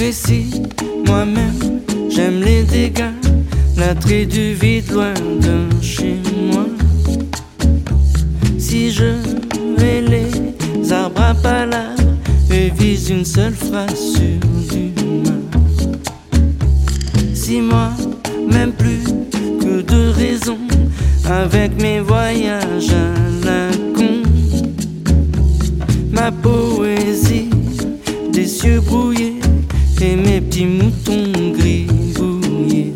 Et si moi-même j'aime les dégâts, l'attrait du vide loin de chez moi. Si je mets les arbres à palabre et vise une seule phrase sur l'humain. Si moi, même plus que de raison, avec mes voyages à la con, ma poésie des cieux brouillés et mes petits moutons gribouillés.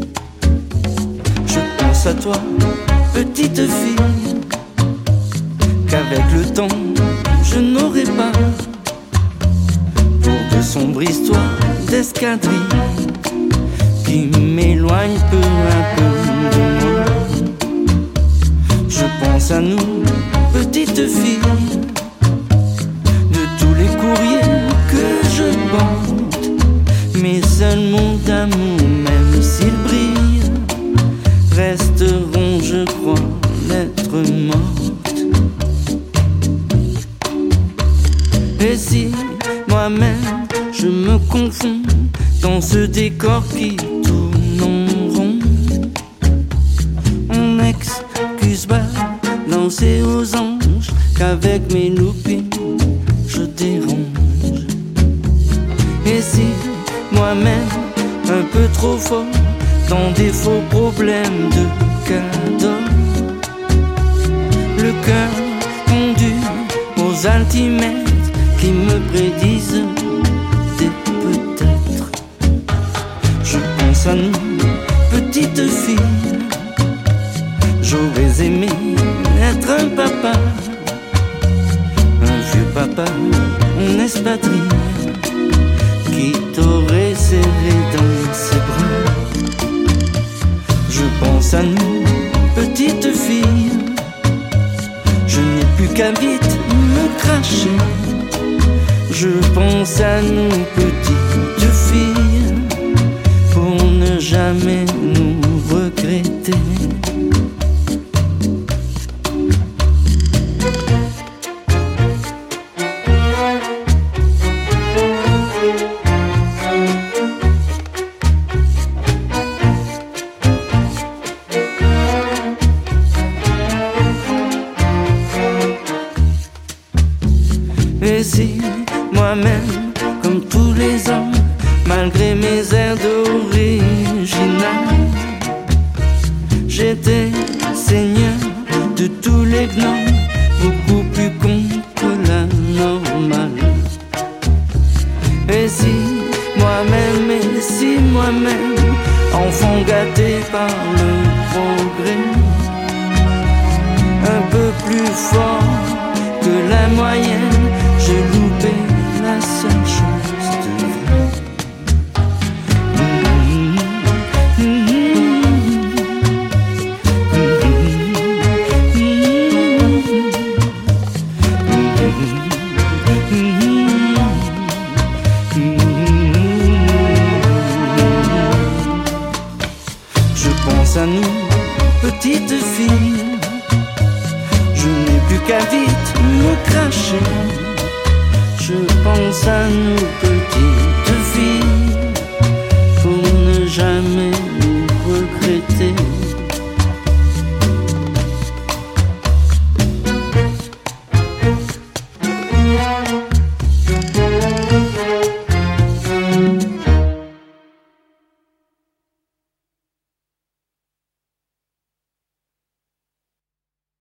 Je pense à toi, petite fille, qu'avec le temps je n'aurai pas pour de sombres histoires d'escadrille qui m'éloignent peu à peu de moi. Je pense à nous, petite fille, de tous les courriers que je porte. Mes seuls mots d'amour, même s'ils brillent, resteront, je crois, lettres mortes. Et si moi-même je me confonds dans ce décor qui tourne en rond, on excuse balancer aux anges qu'avec mes loupines je dérange. Et si moi-même un peu trop fort dans des faux problèmes de cadeaux, le cœur fondu aux altimètres qui me prédisent des peut-être. Je pense à nous, petite fille, j'aurais aimé être un papa, un vieux papa en espadrille qui t'aurait serré dans ses bras. Je pense à nous, petite fille, je n'ai plus qu'à vite me cracher. Je pense à nous, petites filles, pour ne jamais nous regretter. Et si moi-même, comme tous les hommes, malgré mes airs d'original, j'étais seigneur de tous les gnomes, beaucoup plus con que la normale. Et si moi-même, enfant gâté par le progrès, un peu plus fort que la moyenne, j'ai loupé la seule chose de vrai. Je pense à nous, petite fille, je n'ai plus qu'à vite me cracher. Je pense à nous, petites filles, pour ne jamais